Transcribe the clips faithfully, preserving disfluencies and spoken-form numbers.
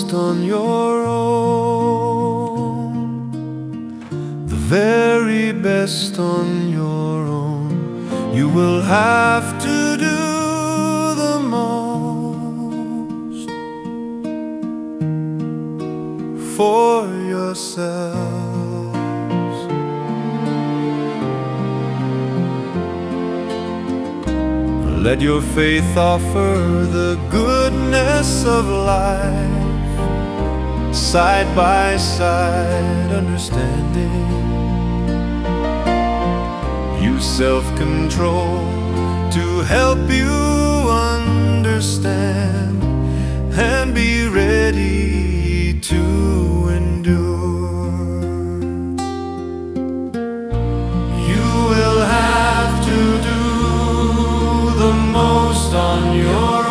most on your own, the very best on your own. You will have to do the most for yourselves. Let your faith offer the goodness of life, side by side understanding. Use self-control to help you understand and be ready to endure. You will have to do the most on your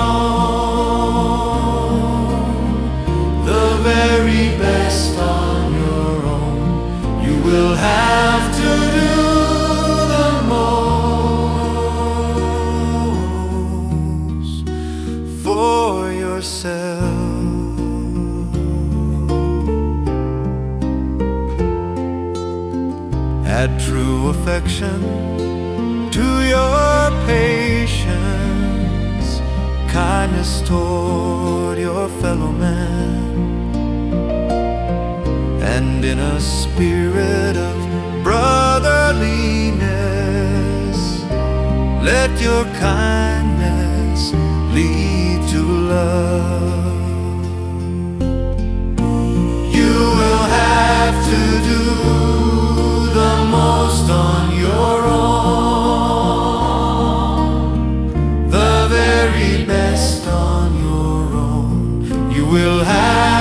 own, the very best on your own. You will have to do the most for yourself. Add true affection to your patience, kindness toward your fellow man, and in a spirit of brotherliness, let your kindness lead to love. You will have to do the most on your own, the very best on your own. You will have